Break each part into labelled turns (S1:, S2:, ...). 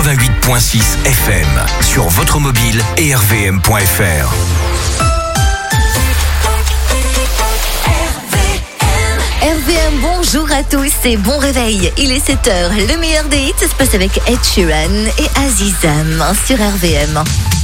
S1: 88.6 FM sur votre mobile et rvm.fr.
S2: RVM, bonjour à tous et bon réveil. Il est 7h, le meilleur des hits se passe avec Ed Sheeran et Azizam sur RVM.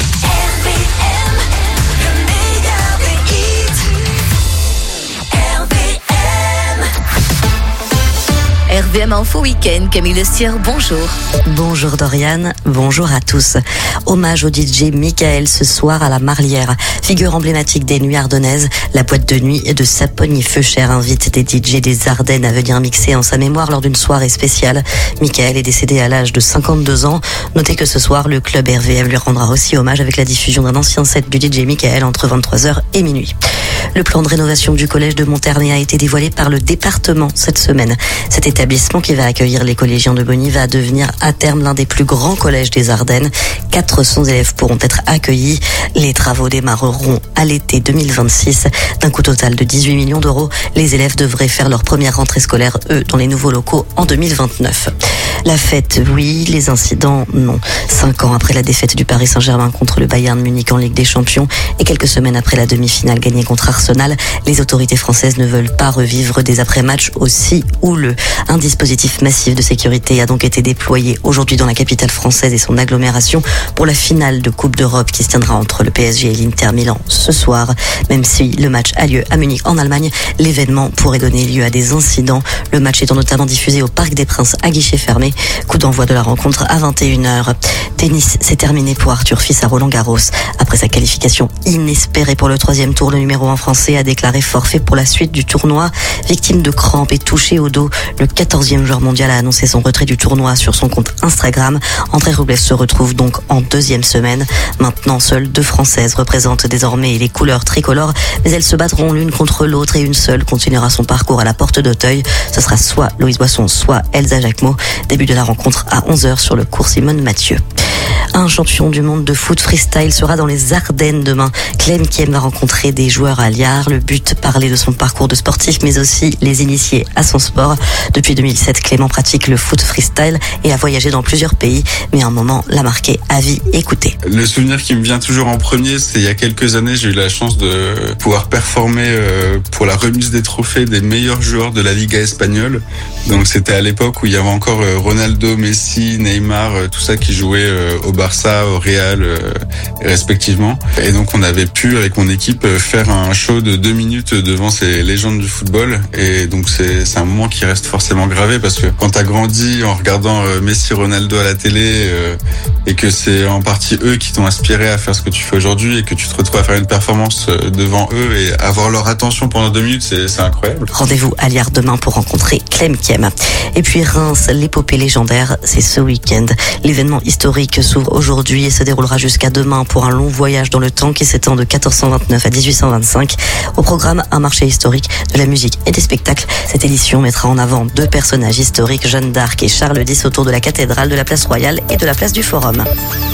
S2: RVM Info Week-end, Camille Le Sieur, bonjour.
S3: Bonjour Dorian, bonjour à tous. Hommage au DJ Michael ce soir à la Marlière. Figure emblématique des nuits ardennaises, la boîte de nuit de Saponi-Feuchère invite des DJ des Ardennes à venir mixer en sa mémoire lors d'une soirée spéciale. Michael est décédé à l'âge de 52 ans. Notez que ce soir, le club RVM lui rendra aussi hommage avec la diffusion d'un ancien set du DJ Michael entre 23h et minuit. Le plan de rénovation du collège de Monternay a été dévoilé par le département cette semaine. Cet établissement qui va accueillir les collégiens de Bonny va devenir à terme l'un des plus grands collèges des Ardennes. 400 élèves pourront être accueillis. Les travaux démarreront à l'été 2026. D'un coût total de 18 millions d'euros, les élèves devraient faire leur première rentrée scolaire, eux, dans les nouveaux locaux en 2029. La fête, oui, les incidents, non. 5 ans après la défaite du Paris Saint-Germain contre le Bayern Munich en Ligue des Champions et quelques semaines après la demi-finale gagnée contre Arsenal, les autorités françaises ne veulent pas revivre des après-matchs aussi houleux. Un dispositif massif de sécurité a donc été déployé aujourd'hui dans la capitale française et son agglomération pour la finale de Coupe d'Europe qui se tiendra entre le PSG et l'Inter Milan ce soir. Même si le match a lieu à Munich en Allemagne, l'événement pourrait donner lieu à des incidents. Le match étant notamment diffusé au Parc des Princes à guichet fermé. Coup d'envoi de la rencontre à 21h. Tennis, c'est terminé pour Arthur Fils à Roland-Garros. Après sa qualification inespérée pour le 3e tour, le numéro 1 français a déclaré forfait pour la suite du tournoi. Victime de crampes et touché au dos, le 14e joueur mondial a annoncé son retrait du tournoi sur son compte Instagram. André Robles se retrouve donc en 2e semaine. Maintenant, seules 2 Françaises représentent désormais les couleurs tricolores, mais elles se battront l'une contre l'autre et une seule continuera son parcours à la porte d'Auteuil. Ce sera soit Loïse Boisson, soit Elsa Jacquemot. Début de la rencontre à 11h sur le cours Simone Mathieu. Un champion du monde de foot freestyle sera dans les Ardennes demain. Clem Kiem va rencontrer des joueurs à Liard. Le but, parler de son parcours de sportif, mais aussi les initier à son sport. Depuis 2007, Clément pratique le foot freestyle et a voyagé dans plusieurs pays, mais un moment l'a marqué à vie. Écoutez.
S4: Le souvenir qui me vient toujours en premier, c'est il y a quelques années, j'ai eu la chance de pouvoir performer pour la remise des trophées des meilleurs joueurs de la Liga espagnole. Donc c'était à l'époque où il y avait encore Ronaldo, Messi, Neymar, tout ça qui jouait au Barça, au Real, respectivement. Et donc on avait pu, avec mon équipe, faire un show de 2 minutes devant ces légendes du football. Et donc c'est un moment qui reste forcément gravé parce que quand t'as grandi en regardant Messi, Ronaldo à la télé et que c'est en partie eux qui t'ont inspiré à faire ce que tu fais aujourd'hui et que tu te retrouves à faire une performance devant eux et avoir leur attention pendant 2 minutes, c'est incroyable.
S3: Rendez-vous à Liard demain pour rencontrer Clem Kiem. Et puis Reims, l'épopée légendaire, c'est ce week-end. L'événement historique s'ouvre aujourd'hui et se déroulera jusqu'à demain pour un long voyage dans le temps qui s'étend de 1429 à 1825. Au programme, un marché historique, de la musique et des spectacles. Cette édition mettra en avant 2 personnages historiques, Jeanne d'Arc et Charles X, autour de la cathédrale, de la place Royale et de la place du Forum.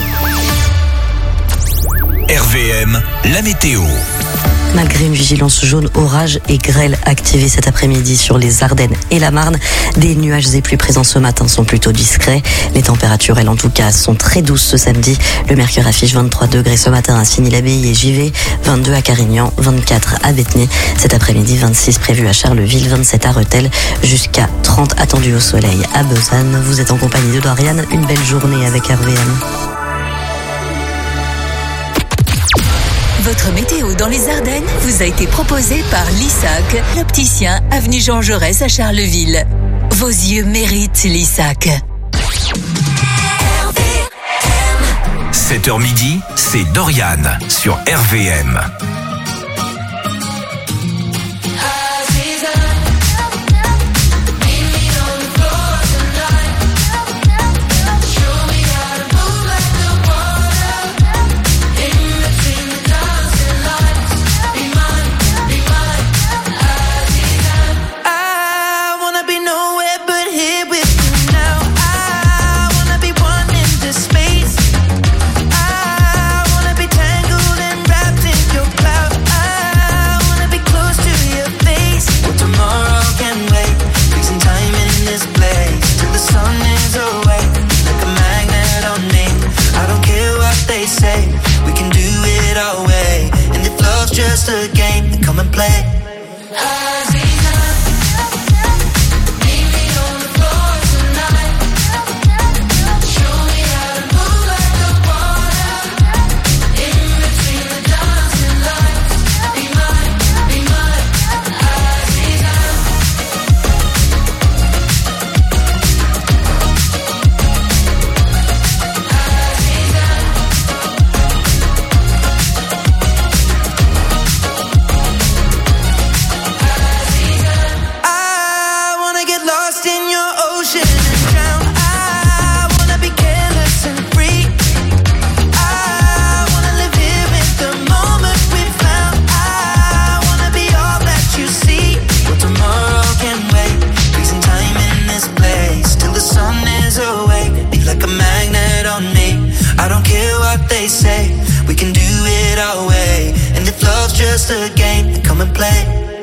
S1: RVM, la météo.
S3: Malgré une vigilance jaune, orage et grêle activée cet après-midi sur les Ardennes et la Marne, des nuages et pluies présents ce matin sont plutôt discrets. Les températures, elles en tout cas, sont très douces ce samedi. Le mercure affiche 23 degrés ce matin à Signy-l'Abbaye et Givet, 22 à Carignan, 24 à Bétheny. Cet après-midi, 26 prévu à Charleville, 27 à Rethel, jusqu'à 30 attendus au soleil à Besançon. Vous êtes en compagnie de Dorian. Une belle journée avec RVM.
S5: Votre météo dans les Ardennes vous a été proposée par Lissac, l'opticien avenue Jean Jaurès à Charleville. Vos yeux méritent Lissac.
S1: 7h midi, c'est Dorian sur RVM.
S6: Tangled and wrapped in your clouds. just a game, then come and play. Just a game, then come and play.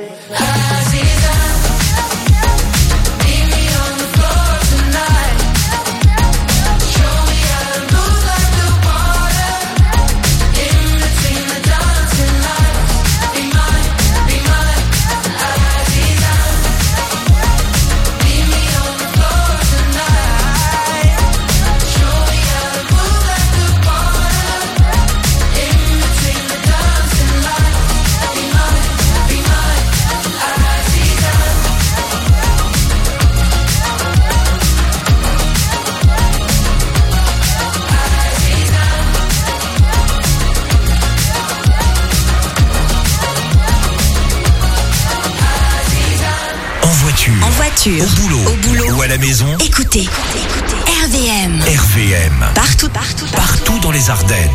S1: Au boulot ou à la maison.
S5: Écoutez RVM.
S1: RVM.
S5: Partout
S1: dans les Ardennes.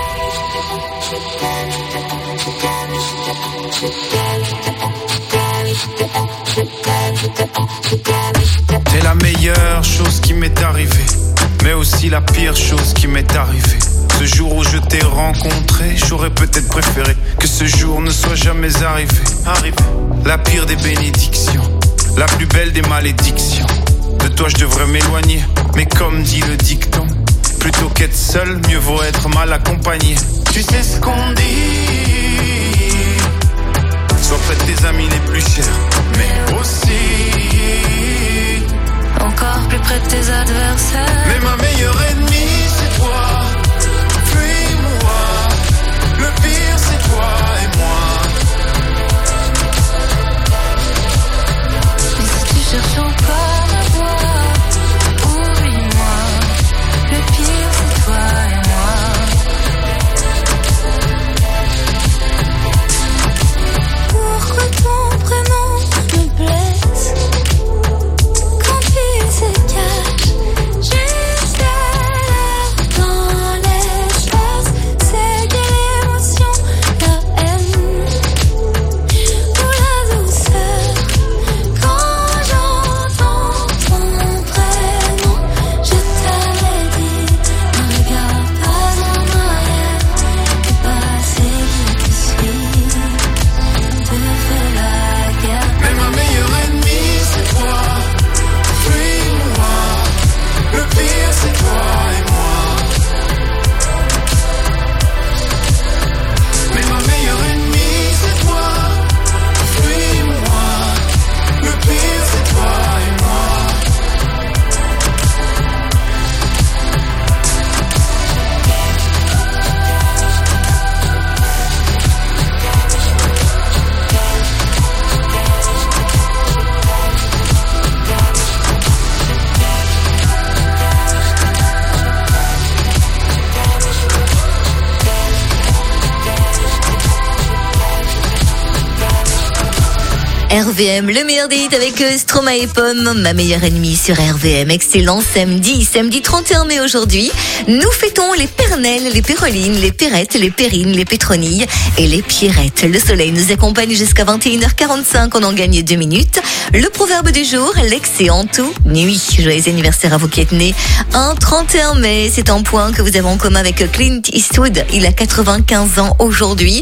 S7: C'est la meilleure chose qui m'est arrivée, mais aussi la pire chose qui m'est arrivée. Ce jour où je t'ai rencontré, j'aurais peut-être préféré que ce jour ne soit jamais arrivé. La pire des bénédictions, la plus belle des malédictions. De toi je devrais m'éloigner, mais comme dit le dicton, plutôt qu'être seul, mieux vaut être mal accompagné. Tu sais ce qu'on dit, sois près de tes amis les plus chers, mais aussi
S8: encore plus près de tes adversaires.
S7: Mais ma meilleure ennemie c'est toi, fuis-moi. Le pire c'est toi et moi.
S8: Cherche encore ma voix, oublie-moi. Le pire c'est toi et moi. Pourquoi ton prénom me blesse quand il se cache juste là dans l'espace? C'est quelle émotion, la haine ou la douceur quand j'entends ton prénom? Je t'avais dit, ne regarde pas en arrière, et pas c'est qui suis, te fais la guerre.
S7: Mais ma meilleure ennemie c'est toi, fuis-moi. Le pire c'est toi et moi. Mais ma meilleure ennemie c'est toi, fuis-moi. Le pire c'est toi et moi.
S2: RVM, le meilleur des hits avec Stromae et Pomme, ma meilleure ennemie sur RVM. Excellent samedi 31 mai aujourd'hui. Nous fêtons les Pernelles, les Pérolines, les Pérettes, les Pérines, les Pétronilles et les Pierrettes. Le soleil nous accompagne jusqu'à 21h45, on en gagne 2 minutes. Le proverbe du jour, l'excellent tout nuit. Joyeux anniversaire à vous qui êtes nés un 31 mai. C'est un point que vous avez en commun avec Clint Eastwood. Il a 95 ans aujourd'hui.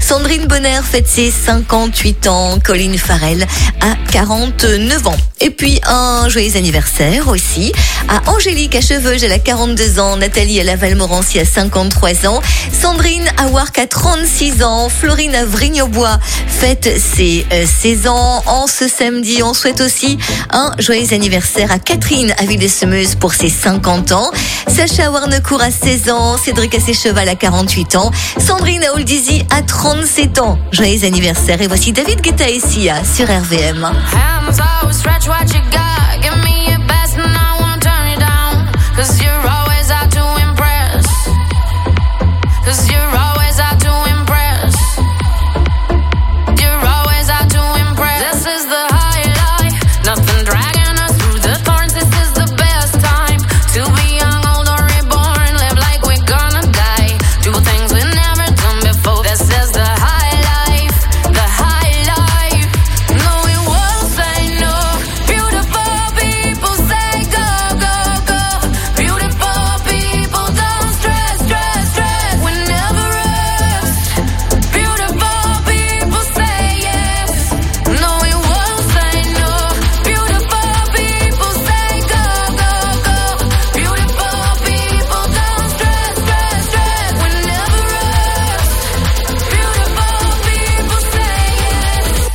S2: Sandrine Bonner fête ses 58 ans. Colin Farrell a 49 ans. Et puis un joyeux anniversaire aussi à Angélique à Cheveuge, elle a 42 ans. Nathalie à Laval-Morancy a 53 ans. Sandrine à Warc a 36 ans. Florine à Vrigne-au-Bois fête ses 16 ans. En ce samedi, on souhaite aussi un joyeux anniversaire à Catherine à Ville-de-Semeuse pour ses 50 ans. Sacha à Warnecourt a 16 ans. Cédric à Sécheval a 48 ans. Sandrine à Oldizy a 37 ans. Joyeux anniversaire. Et voici David Guetta et Sia sur RVM.
S8: Hands out, stretch what you got. Give me your best and I won't turn you down. 'Cause you're always out to impress. 'Cause you're always out to impress. You're always out to impress. This is the highlight. Nothing dragging us through the thorns. This is the best time to be young, old or reborn. Live like we're gonna die. Do things we've never done before. This is the high life. The high life. No, we won't say no. Beautiful people say go, go, go. Beautiful people don't stress, stress, stress. We never rest. Beautiful people say yes. No, we won't say no. Beautiful people say go, go, go. Beautiful people don't stress, stress, stress. We never rest. Beautiful people say yes.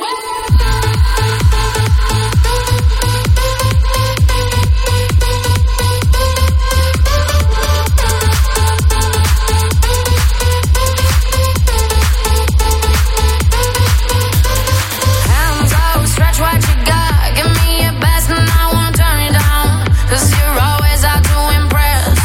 S8: Hands out, stretch what you got. Give me your best and I won't turn you down. 'Cause you're always out to impress.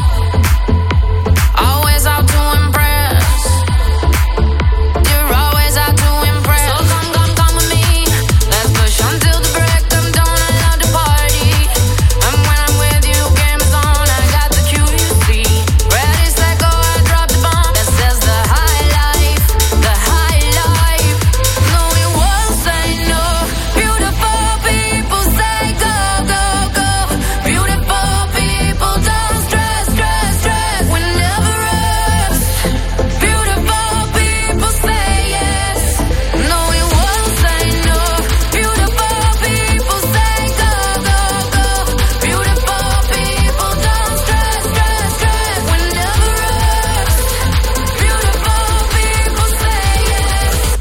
S8: Always out to impress. You're always out to impress. So come with me. Let's push until the break of dawn. I love to party. And when I'm with you, game is on. I got the cue, you see. Ready, set, go, I drop the bomb. This is the high life. The high life. No, we won't say no. Beautiful people say go, go, go. Beautiful people don't stress, stress, stress. We never rest. Beautiful people say yes. No, we won't say no. Beautiful people say go, go, go. Beautiful people don't stress, stress, stress. We never rest. Beautiful people say yes.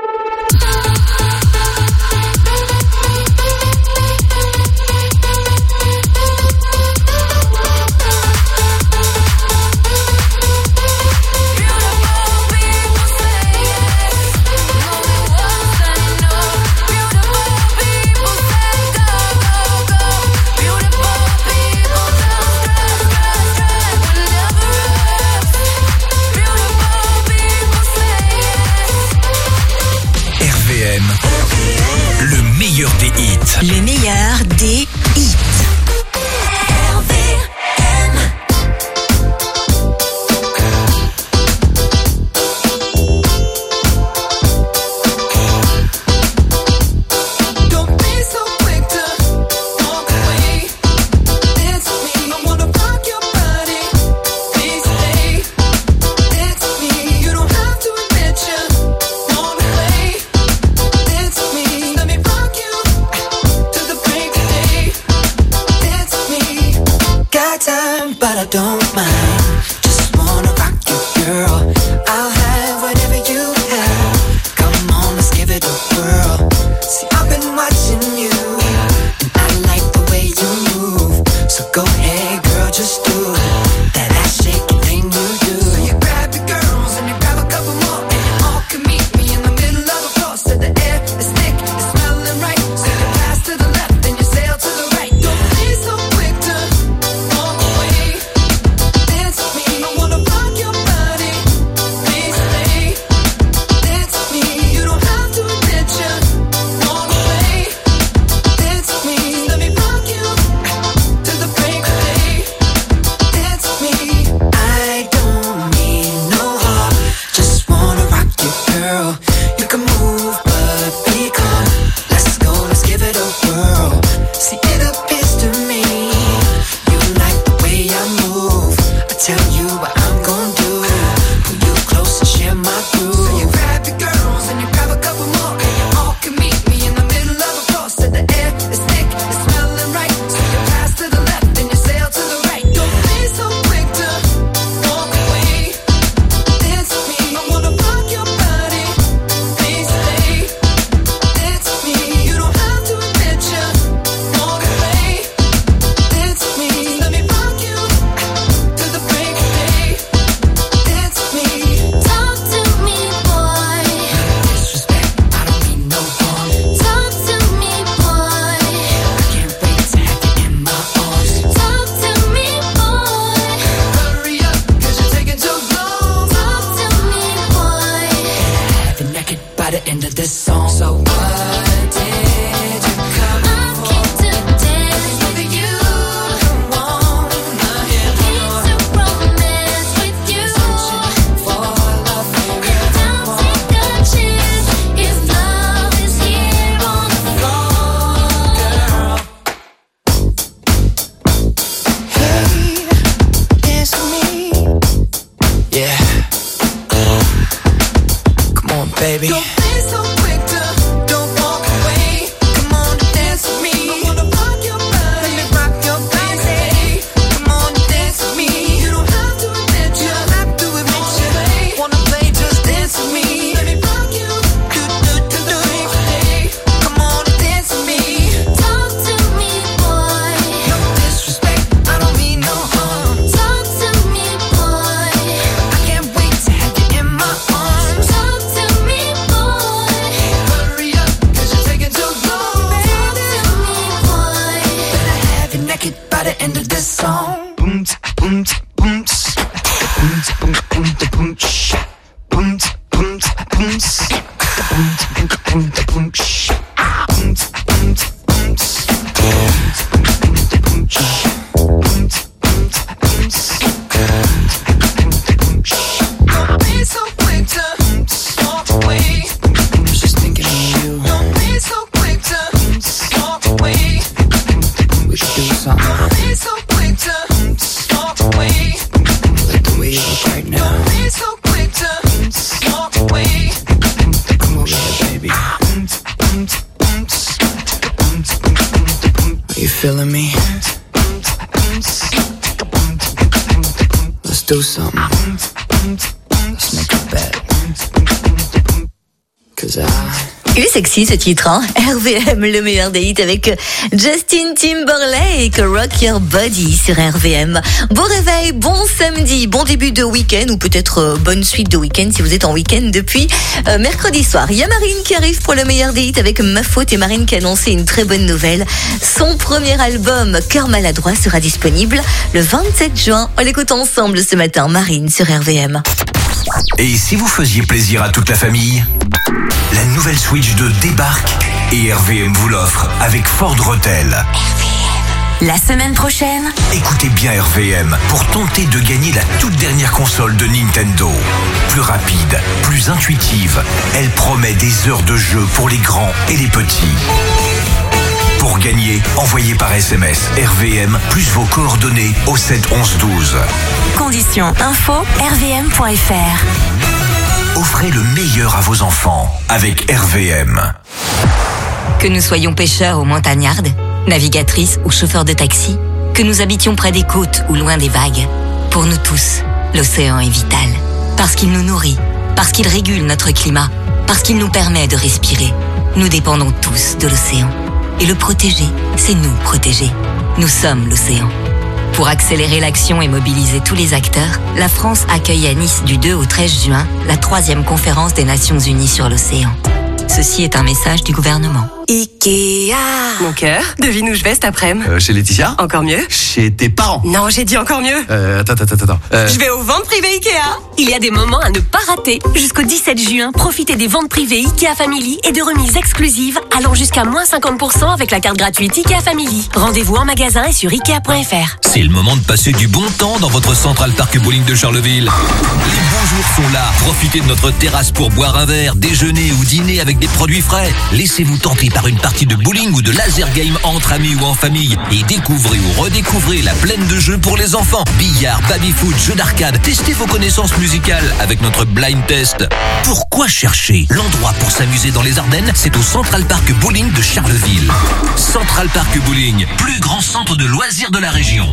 S1: RVM, le meilleur des hits.
S5: Le meilleur des hits.
S8: Don't be so quick to walk away. Dance with me, I wanna rock your body. Please stay. Dance with me, you don't have to admit you wanna play. Dance with me, let me rock you to the break of day. Dance with me. Got time, but I don't mind. Just wanna rock you, girl. I'll have whatever you have. Come on, let's give it a whirl. See, I've been watching you, and I like the way you move. So go ahead, girl, just do that ass shaking thing you do. So you grab your girls and you grab a couple more, and you all can meet me in the middle of the floor. So the air is thick, it's smelling right. So you pass to the left and you sail to the right. Don't be so quick to walk away. Dance baby. Don't be so quick to, don't walk away. Come on, dance with me. I wanna rock your body, let me rock your body. Come on, dance with me. You don't have to admit you, have to admit you. Wanna play, just dance with me. Let me rock you, do. Come on, dance with me.
S9: Talk to me, boy.
S8: No disrespect, I don't mean no harm.
S9: Talk to me, boy.
S8: I can't wait to have you in my arms.
S9: Talk to me, boy.
S8: Hurry up, 'cause you're taking too long.
S9: Talk to me, boy.
S8: Better have you naked by the end of this song. Boom, boom, boom, boom, boom, boom, boom, boom, boom, boom, don't be so quick to walk away. I was just thinking of you. Don't be so quick to walk away. We should do something. Don't be so quick to walk away. Like the way you look right now. Don't be so quick to walk away. Come over here, baby. Are you feeling me? Let's do something. Let's make a bet. 'Cause
S2: Il est sexy ce titre, hein. RVM, le meilleur des hits avec Justin Timberlake, Rock Your Body sur RVM. Bon réveil, bon samedi, bon début de week-end ou peut-être bonne suite de week-end si vous êtes en week-end depuis mercredi soir. Il y a Marine qui arrive pour le meilleur des hits avec Ma Faute et Marine qui a annoncé une très bonne nouvelle. Son premier album, Cœur Maladroit, sera disponible le 27 juin. On l'écoute ensemble ce matin, Marine sur RVM.
S1: Et si vous faisiez plaisir à toute la famille? La nouvelle Switch 2 débarque et RVM vous l'offre avec Ford Rotel.
S5: La semaine prochaine,
S1: Écoutez bien RVM pour tenter de gagner la toute dernière console de Nintendo. Plus rapide, plus intuitive, elle promet des heures de jeu pour les grands et les petits. Pour gagner, envoyez par SMS RVM plus vos coordonnées au 7 11 12.
S5: conditions info rvm.fr.
S1: Offrez le meilleur à vos enfants avec RVM.
S5: Que nous soyons pêcheurs ou montagnardes, navigatrices ou chauffeurs de taxi, que nous habitions près des côtes ou loin des vagues, pour nous tous, l'océan est vital. Parce qu'il nous nourrit, parce qu'il régule notre climat, parce qu'il nous permet de respirer. Nous dépendons tous de l'océan. Et le protéger, c'est nous protéger. Nous sommes l'océan. Pour accélérer l'action et mobiliser tous les acteurs, la France accueille à Nice du 2 au 13 juin la 3e conférence des Nations Unies sur l'océan. Ceci est un message du gouvernement.
S10: Ikea. Mon cœur, devine où je vais cet après-midi.
S11: Chez Laetitia.
S10: Encore mieux.
S11: Chez tes parents.
S10: Non, j'ai dit encore mieux.
S11: Attends.
S10: Je vais aux ventes privées Ikea. Il y a des moments à ne pas rater. Jusqu'au 17 juin, profitez des ventes privées Ikea Family et de remises exclusives allant jusqu'à moins 50% avec la carte gratuite Ikea Family. Rendez-vous en magasin et sur Ikea.fr.
S12: C'est le moment de passer du bon temps dans votre Central Park Bowling de Charleville. Les bons jours sont là. Profitez de notre terrasse pour boire un verre, déjeuner ou dîner avec des produits frais. Laissez-vous tenter par une partie de bowling ou de laser game entre amis ou en famille et découvrez ou redécouvrez la plaine de jeux pour les enfants. Billard, baby-foot, jeux d'arcade. Testez vos connaissances musicales avec notre blind test. Pourquoi chercher? L'endroit pour s'amuser dans les Ardennes, c'est au Central Park Bowling de Charleville. Central Park Bowling, plus grand centre de loisirs de la région.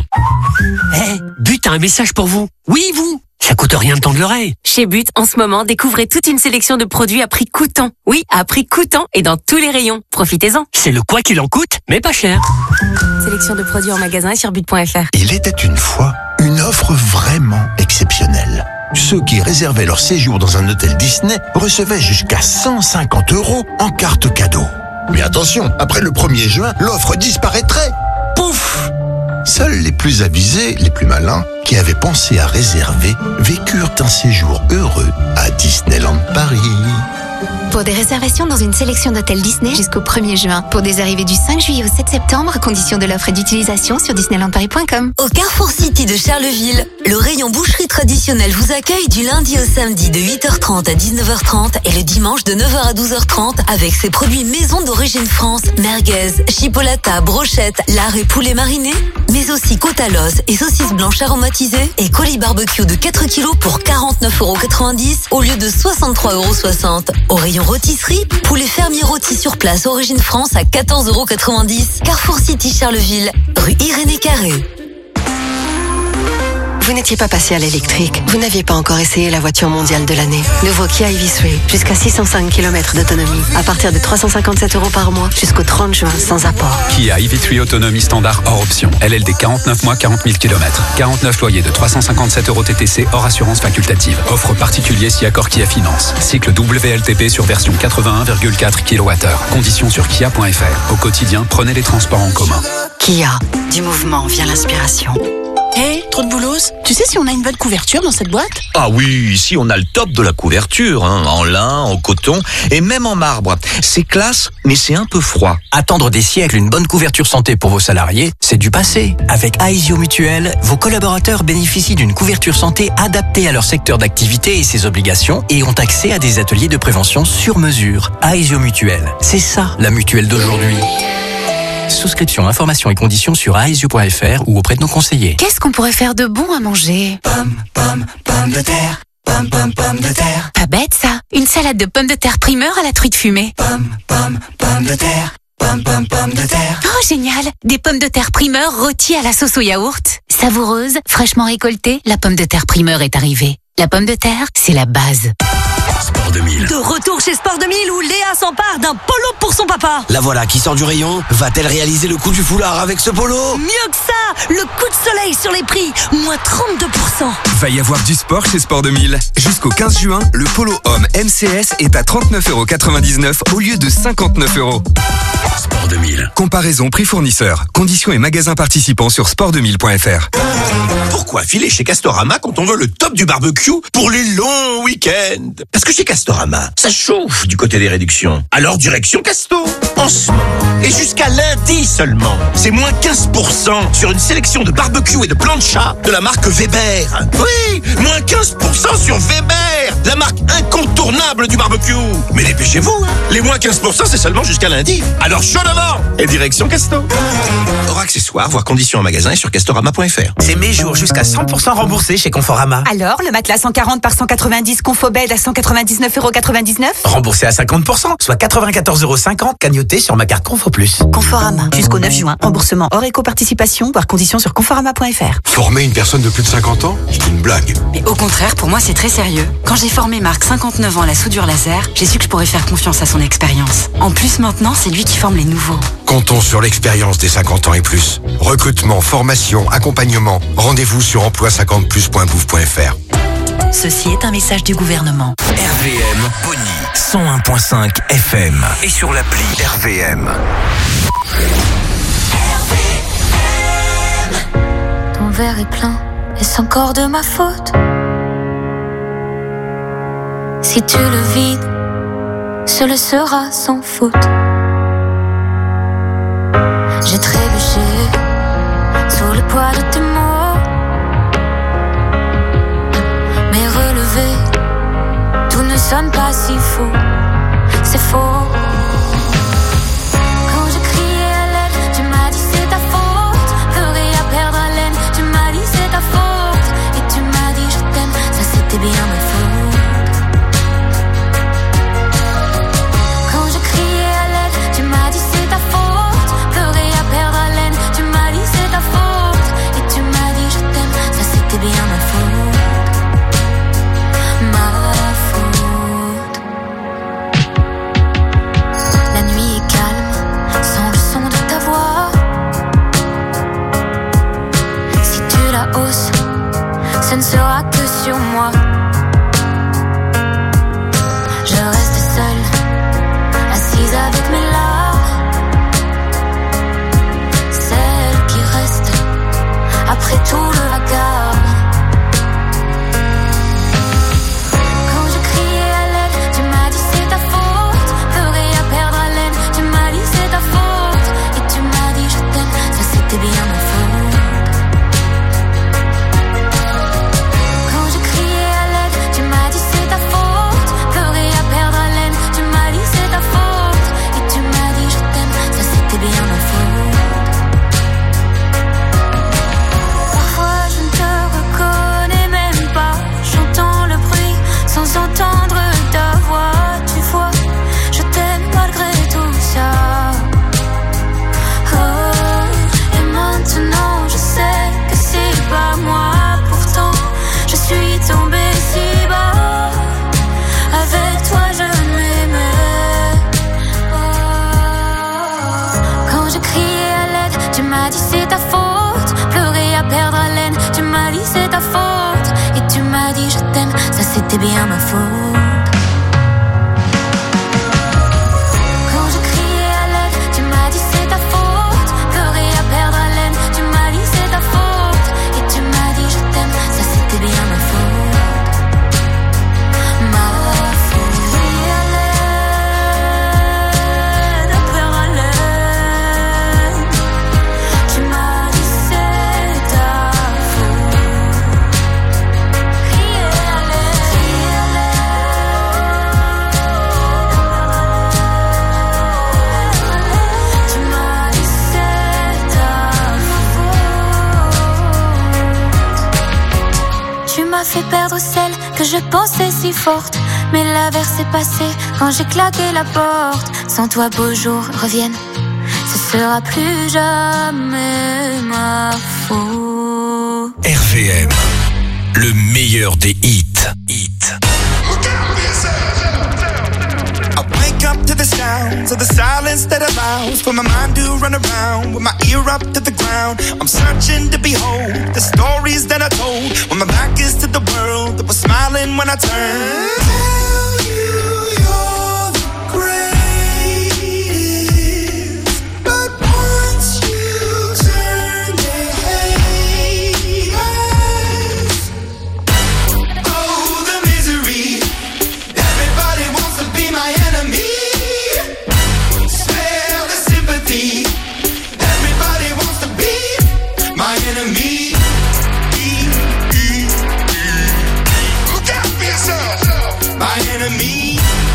S13: But a un message pour vous. Oui, vous. Ça coûte rien de tendre l'oreille.
S10: Chez But, en ce moment, découvrez toute une sélection de produits à prix coûtant. Oui, à prix coûtant et dans tous les rayons. Profitez-en.
S13: C'est le quoi qu'il en coûte, mais pas cher.
S10: Sélection de produits en magasin et sur but.fr.
S14: Il était une fois une offre vraiment exceptionnelle. Ceux qui réservaient leur séjour dans un hôtel Disney recevaient jusqu'à 150 € en carte cadeau. Mais attention, après le 1er juin, l'offre disparaîtrait. Pouf! Seuls les plus avisés, les plus malins, qui avaient pensé à réserver, vécurent un séjour heureux à Disneyland Paris.
S15: Pour des réservations dans une sélection d'hôtels Disney jusqu'au 1er juin. Pour des arrivées du 5 juillet au 7 septembre, conditions de l'offre et d'utilisation sur disneylandparis.com.
S5: Au Carrefour City de Charleville, le rayon boucherie traditionnelle vous accueille du lundi au samedi de 8h30 à 19h30 et le dimanche de 9h à 12h30 avec ses produits maison d'origine France, merguez, chipolata, brochettes, lard et poulet mariné, mais aussi côte à l'os et saucisses blanches aromatisées et colis barbecue de 4 kg pour 49,90 € au lieu de 63,60 €.
S11: Au rayon rôtisserie, poulet fermier rôti sur place Origine France à 14,90 €. Carrefour City Charleville, rue Irénée Carré.
S16: Vous n'étiez pas passé à l'électrique. Vous n'aviez pas encore essayé la voiture mondiale de l'année. Nouveau Kia EV3, jusqu'à 605 km d'autonomie. À partir de 357 € par mois, jusqu'au 30 juin, sans apport.
S17: Kia EV3 autonomie standard hors option. LLD 49 mois, 40 000 km. 49 loyers de 357 € TTC hors assurance facultative. Offre particulier si accord Kia Finance. Cycle WLTP sur version 81,4 kWh. Conditions sur kia.fr. Au quotidien, prenez les transports en commun.
S16: Kia, du mouvement vient l'inspiration.
S18: Hé, trop de boulos, tu sais si on a une bonne couverture dans cette boîte?
S19: Ah oui, ici on a le top de la couverture, hein, en lin, en coton et même en marbre. C'est classe, mais c'est un peu froid.
S20: Attendre des siècles une bonne couverture santé pour vos salariés, c'est du passé. Avec Aesio Mutuel, vos collaborateurs bénéficient d'une couverture santé adaptée à leur secteur d'activité et ses obligations et ont accès à des ateliers de prévention sur mesure. Aesio Mutuel, c'est ça la mutuelle d'aujourd'hui. Souscription, informations et conditions sur aesio.fr ou auprès de nos conseillers.
S15: Qu'est-ce qu'on pourrait faire de bon à manger?
S6: Pomme de terre. Pomme de terre.
S15: Pas bête ça. Une salade de pommes de terre primeur à la truite fumée.
S6: Pomme de terre. Pomme de terre.
S15: Oh génial. Des pommes de terre primeur rôties à la sauce au yaourt. Savoureuse, fraîchement récoltée, la pomme de terre primeur est arrivée. La pomme de terre, c'est la base.
S12: Sport 2000.
S11: De retour chez Sport 2000 où Léa s'empare d'un polo pour son papa.
S21: La voilà qui sort du rayon. Va-t-elle réaliser le coup du foulard avec ce polo?
S11: Mieux que ça, le coup de soleil sur les prix, moins 32%.
S22: Va y avoir du sport chez Sport 2000. Jusqu'au 15 juin, le polo homme MCS est à 39,99 € au lieu de 59 €.
S12: Sport 2000.
S22: Comparaison prix fournisseur. Conditions et magasins participants sur sport2000.fr.
S14: Pourquoi filer chez Castorama quand on veut le top du barbecue pour les longs week-ends? Parce que chez Castorama, ça chauffe du côté des réductions. Alors direction Casto. En ce moment, et jusqu'à lundi seulement, c'est moins 15% sur une sélection de barbecue et de plancha de la marque Weber. Oui, moins 15% sur Weber, la marque incontournable du barbecue. Mais dépêchez-vous, hein. Les moins 15% c'est seulement jusqu'à lundi. Alors chaud devant et direction Casto. Hors accessoires, voir conditions en magasin et sur castorama.fr.
S23: C'est mes jours jusqu'à 100% remboursés chez Conforama.
S24: Alors, le matelas 140 par 190 Confobed à 199,99 €?
S23: Remboursé à 50%, soit 94,50 € cagnoté sur ma carte Confo Plus.
S24: Conforama. Jusqu'au 9 juin. Remboursement hors éco-participation, voir conditions sur conforama.fr.
S25: Former une personne de plus de 50 ans, c'est une blague.
S16: Mais au contraire, pour moi, c'est très sérieux. Quand j'ai formé Marc, 59 ans, à la soudure laser, j'ai su que je pourrais faire confiance à son expérience. En plus, maintenant, c'est lui qui forme les nouveaux.
S25: Comptons sur l'expérience des 50 ans et plus. Recrutement, formation, accompagnement. Rendez-vous sur emploi50plus.gouv.fr.
S11: Ceci est un message du gouvernement.
S1: RVM Bonny 101.5 FM et sur l'appli RVM.
S9: Ton verre est plein, est-ce encore de ma faute? Si tu le vides, ce le sera sans faute. J'ai trébuché sous le poids de tes mots, mais relevé, tout ne sonne pas si faux. C'est faux. Quand je criais à l'aide, tu m'as dit c'est ta faute. Pleurer à perdre haleine, tu m'as dit c'est ta faute. Et tu m'as dit je t'aime, ça c'était bien ma faute. Quand je criais à l'aide, tu m'as dit c'est ta faute. Pleurer à perdre haleine, tu m'as dit c'est ta faute. Et tu m'as dit je t'aime, ça c'était bien ma faute. Ma faute. La nuit est calme, sans le son de ta voix. Si tu la hausses, ce ne sera que sur moi. Je reste seule, assise avec mes larmes. Celle qui reste après tout le vacarme. Quand je criais à l'aide, tu m'as dit c'est ta faute. Pleurer à perdre haleine, tu m'as dit c'est ta faute. Et tu m'as dit je t'aime, ça c'était bien ma faute. Quand je criais à l'aide, tu m'as dit c'est ta faute. Pleurer à perdre haleine, tu m'as dit c'est ta faute. Et tu m'as dit je t'aime, ça c'était bien ma faute. Parfois bien ma faute. Fait perdre celle que je pensais si forte, mais l'averse est passée quand j'ai claqué la porte. Sans toi, beaux jours reviennent, ce sera plus jamais ma faute.
S1: RVM, le meilleur des hits.
S2: Wake up to the sounds of the silence that allows for my mind to run around with my ear up to the ground. I'm searching to behold the stories that I told when my back is to the world that was smiling when I turned. Tell you you're the greatest, but once you turn they hate us. Oh, the misery. Everybody wants to be my enemy. Everybody wants to be my enemy. Look out for yourself. My enemy.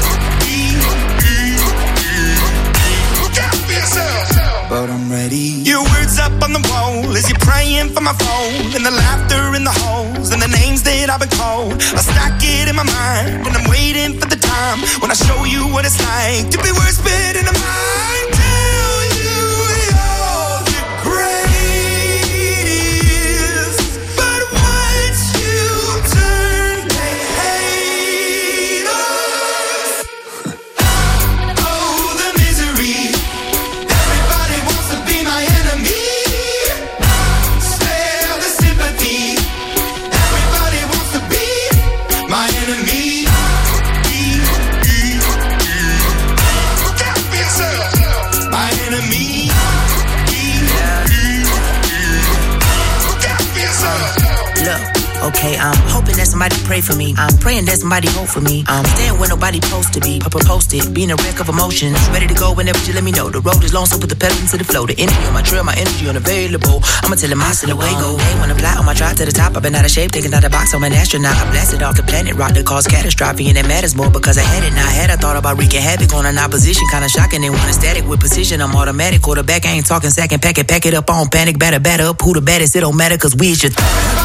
S2: Look out for yourself. But I'm ready. Your words up on the wall as you're praying for my phone, and the laughter in the halls and the names that I've been called. I stack it in my mind and I'm waiting for the time when I show you what it's like to be worse fit in the mind.
S3: Okay, I'm hoping that somebody pray for me. I'm praying that somebody hope for me. I'm staying where nobody supposed to be. Posted, being a wreck of emotions. Ready to go whenever you let me know. The road is long, so put the pedal into the flow. The energy on my trail, my energy unavailable. I'ma tell him I still away go. Hey, when I fly on my drive to the top, I've been out of shape, thinking out the box. I'm an astronaut. I blasted off the planet, rock that caused catastrophe, and it matters more because I had it. Now I thought about wreaking havoc on an opposition, kinda shocking. They want a static with precision. I'm automatic, quarterback. I ain't talking second, pack it up on panic, batter up. Who the baddest? It don't matter, cause we should.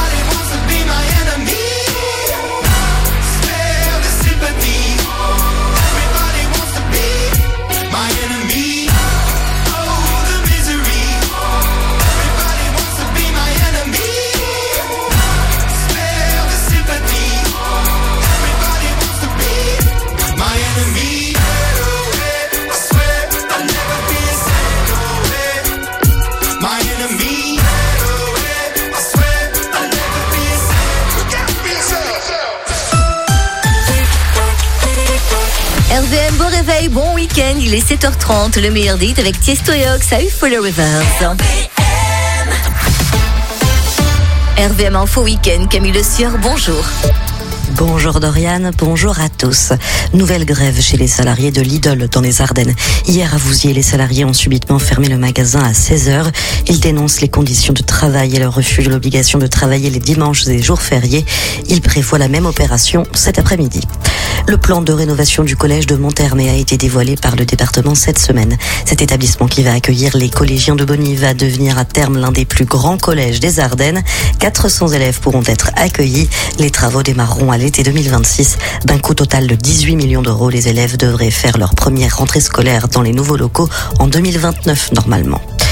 S4: RVM, bon réveil, bon week-end, il est 7h30, le meilleur date avec Tiesto et Ox à Follow Rivers. RVM Info Week-end, Camille Le Sieur, bonjour.
S7: Bonjour Doriane, bonjour à tous. Nouvelle grève chez les salariés de Lidl dans les Ardennes. Hier à Vouziers, les salariés ont subitement fermé le magasin à 16h. Ils dénoncent les conditions de travail et leur refus de l'obligation de travailler les dimanches et jours fériés. Ils prévoient la même opération cet après-midi. Le plan de rénovation du collège de Monthermé a été dévoilé par le département cette semaine. Cet établissement qui va accueillir les collégiens de Bonny va devenir à terme l'un des plus grands collèges des Ardennes. 400 élèves pourront être accueillis. Les travaux démarreront à l'été 2026. D'un coût total de 18 millions d'euros, les élèves devraient faire leur première rentrée scolaire dans les nouveaux locaux en 2029 normalement.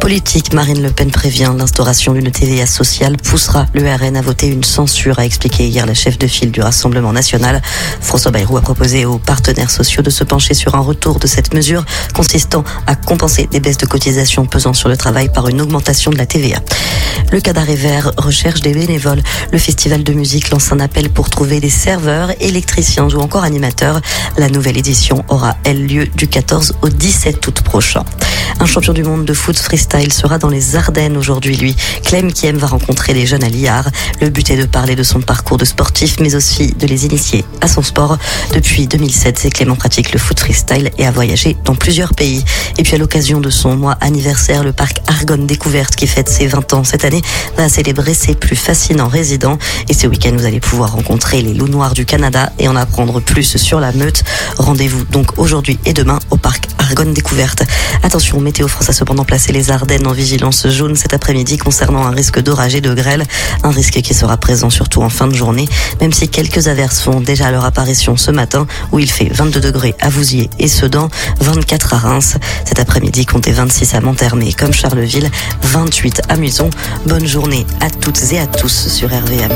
S7: Politique, Marine Le Pen prévient, l'instauration d'une TVA sociale poussera le RN à voter une censure, a expliqué hier la chef de file du Rassemblement national. François Bayrou a proposé aux partenaires sociaux de se pencher sur un retour de cette mesure consistant à compenser des baisses de cotisations pesant sur le travail par une augmentation de la TVA. Le Cabaret Vert recherche des bénévoles. Le festival de musique lance un appel pour trouver des serveurs, électriciens ou encore animateurs. La nouvelle édition aura, elle, lieu du 14 au 17 août prochain. Un champion du monde de foot freestyle sera dans les Ardennes aujourd'hui, lui. Clem Kiem va rencontrer les jeunes à Liard. Le but est de parler de son parcours de sportif, mais aussi de les initier à son sport. Depuis 2007, Clément pratique le foot freestyle et a voyagé dans plusieurs pays. Et puis à l'occasion de son mois anniversaire, le parc Argonne Découverte, qui fête ses 20 ans cette année, va célébrer ses plus fascinants résidents. Et ce week-end, vous allez pouvoir rencontrer les loups noirs du Canada et en apprendre plus sur la meute. Rendez-vous donc aujourd'hui et demain au parc Argonne Découverte. Attention, Météo France a cependant placé les Ardennes en vigilance jaune cet après-midi concernant un risque d'orage et de grêle. Un risque qui sera présent surtout en fin de journée, même si quelques averses font déjà leur apparition ce matin, où il fait 22 degrés à Vouziers et Sedan, 24 à Reims. Cet après-midi, comptez 26 à Monthermé comme Charleville, 28 à Muson. Bonne journée à toutes et à tous sur RVM.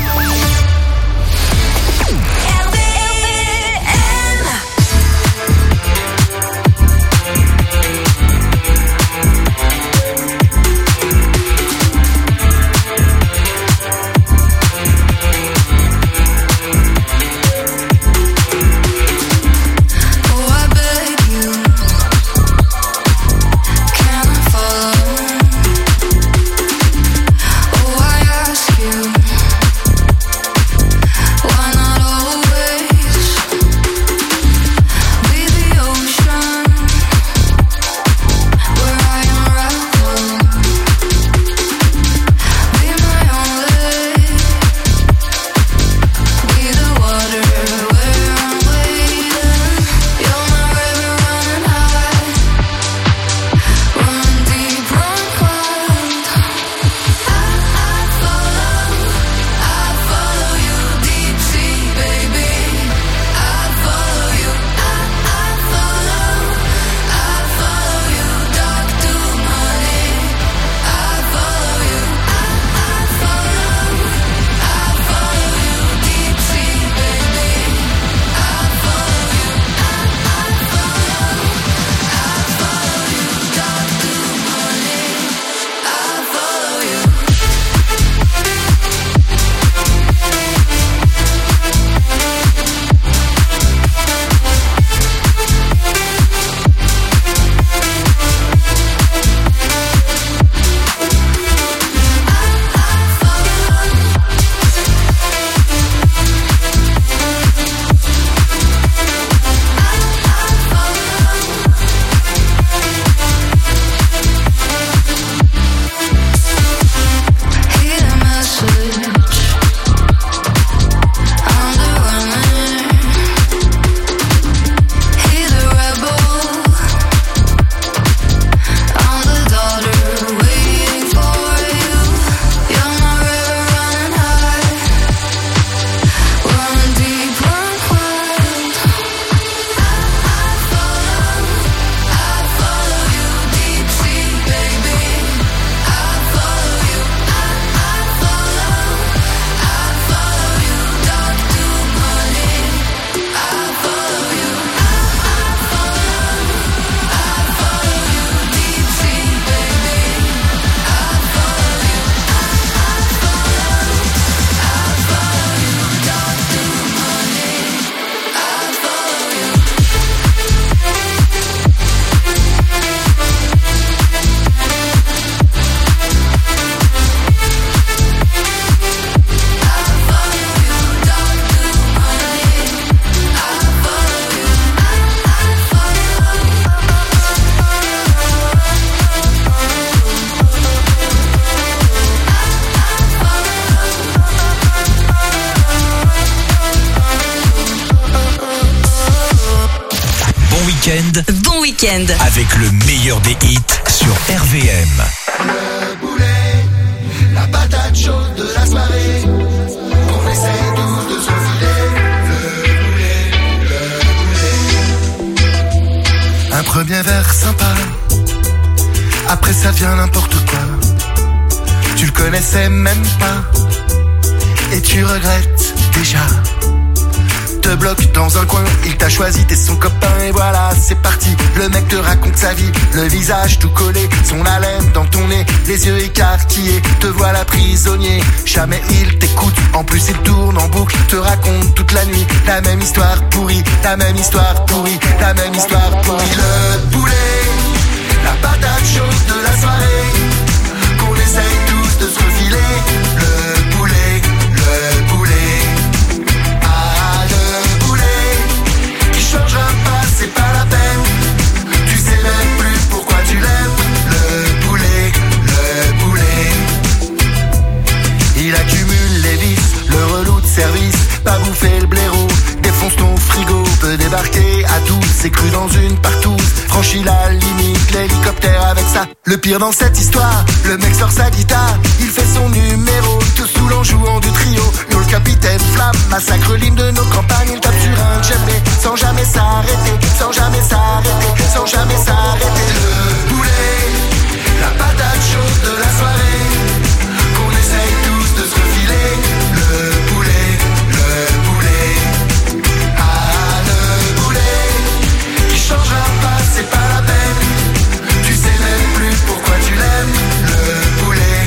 S2: Bon week-end
S1: avec le meilleur des hits sur RVM.
S6: Le boulet, la patate chaude de la soirée. On essaie tous de se filer. Le boulet. Un premier verre sympa. Après après ça devient n'importe quoi. Tu le connaissais même pas et tu regrettes déjà. Te bloque dans un coin, il t'a choisi, t'es son copain et voilà, c'est parti. Le mec te raconte sa vie, le visage tout collé, son haleine dans ton nez, les yeux écarquillés, te voilà prisonnier. Jamais il t'écoute, en plus il tourne en boucle, te raconte toute la nuit la même histoire pourrie, la même histoire pourrie, la même histoire pourrie. Le poulet, la patate chaude de la soirée, qu'on essaye tous de se refiler. Le poulet, le poulet. Changera pas, c'est pas la peine. Tu sais même plus pourquoi tu l'aimes. Le poulet, le poulet. Il accumule les vices, le relou de service, pas bouffer le blaireau, défonce ton frigo, peut débarquer à tous, c'est cru dans une partouze, franchit la limite, l'hélicoptère avec ça. Le pire dans cette histoire, le mec sort sa guitare, il fait son numéro, tout saoule en jouant du trio. Yo, le capitaine Flamme massacre l'hymne de nos campagnes, il tape sur un djembé, sans jamais s'arrêter, sans jamais s'arrêter, sans jamais s'arrêter. Le poulet, la patate chaude de la soirée, qu'on essaye tous de se refiler. Le poulet, le poulet. Ah, le poulet, qui changera pas, c'est pas la peine. Tu sais même plus pourquoi tu l'aimes. Le poulet,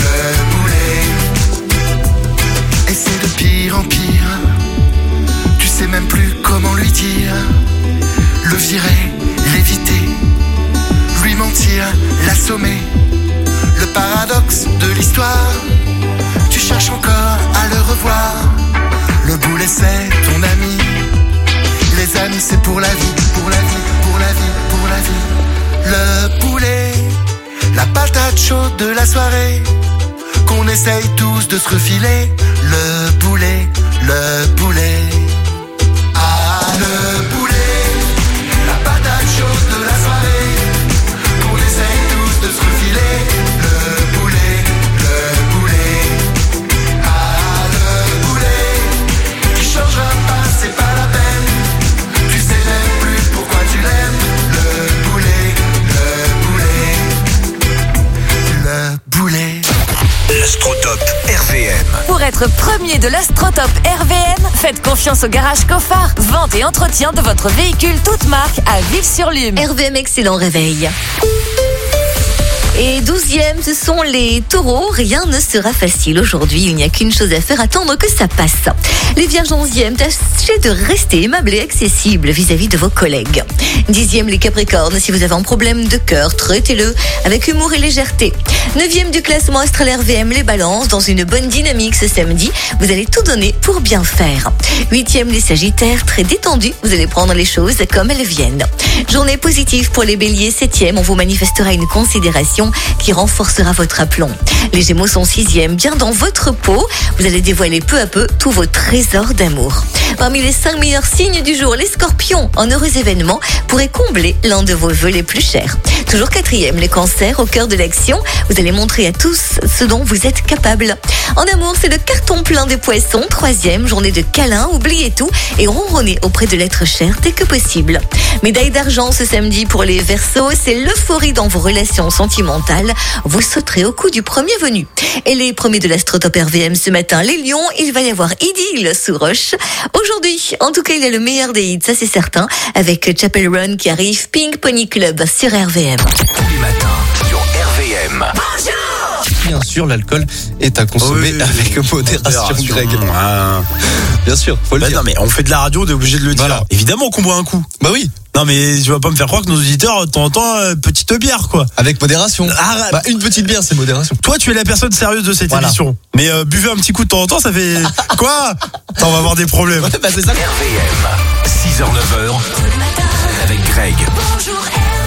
S6: le poulet. Et c'est de pire en pire. Tu sais même plus comment lui dire. Le virer, l'éviter, lui mentir, l'assommer. Le paradoxe de l'histoire, tu cherches encore à le revoir. Le boulet c'est ton ami. Les amis c'est pour la vie, pour la vie, pour la vie, pour la vie. Le poulet, la patate chaude de la soirée, qu'on essaye tous de se refiler. Le poulet, le poulet. Ah, le poulet, la patate chaude de la soirée, qu'on essaye tous de se refiler. Le poulet, le poulet. Ah, le poulet, qui changera pas, c'est pas la peine. Tu sais même plus pourquoi tu l'aimes. Le poulet, le poulet.
S1: L'Astrotop RVM.
S5: Pour être premier de l'Astrotop RVM, faites confiance au garage Coffard. Vente et entretien de votre véhicule toute marque à Vives-sur-Lume.
S4: RVM, excellent réveil. Et 12e, ce sont les taureaux. Rien ne sera facile aujourd'hui. Il n'y a qu'une chose à faire, attendre que ça passe. Les vierges 11e, tâchez de rester aimable et accessible vis-à-vis de vos collègues. 10e, les capricornes, si vous avez un problème de cœur, traitez-le avec humour et légèreté. 9e du classement astral RVM, les balances, dans une bonne dynamique ce samedi. Vous allez tout donner pour bien faire. 8e, les sagittaires, très détendus. Vous allez prendre les choses comme elles viennent. Journée positive pour les béliers. 7e, on vous manifestera une considération qui renforcera votre aplomb. Les gémeaux sont 6e, bien dans votre peau. Vous allez dévoiler peu à peu tous vos trésors d'amour. Parmi les 5 meilleurs signes du jour, les scorpions, un heureux événement pourrait combler l'un de vos vœux les plus chers. Toujours 4e, les cancers, au cœur de l'action. Vous allez montrer à tous ce dont vous êtes capable. En amour, c'est le carton plein des poissons. 3e, journée de câlin, oubliez tout et ronronnez auprès de l'être cher dès que possible. Médaille d'argent ce samedi pour les Verseaux, c'est l'euphorie dans vos relations sentimentales. Vous sauterez au cou du premier venu. Et les premiers de l'Astrotop RVM ce matin, les lions, il va y avoir idylle sous roche. Aujourd'hui, en tout cas, il y a le meilleur des hits, ça c'est certain, avec Chapel Run qui arrive, Pink Pony Club sur RVM.
S1: Tous les matins sur RVM.
S8: Bien sûr, l'alcool est à consommer avec modération, Greg. Bien sûr, faut le dire.
S10: Non mais on fait de la radio, on est obligé de le dire. Voilà. Évidemment qu'on boit un coup.
S8: Bah oui.
S10: Non mais tu vas pas me faire croire que nos auditeurs de temps en temps petite bière quoi.
S8: Avec modération. Bah une petite bière c'est modération.
S10: Toi tu es la personne sérieuse de cette émission. Mais buvez un petit coup de temps en temps, ça fait quoi? Attends, on va avoir des problèmes.
S8: Ouais, bah c'est ça.
S1: RVM 6h-9h avec Greg.
S5: Bonjour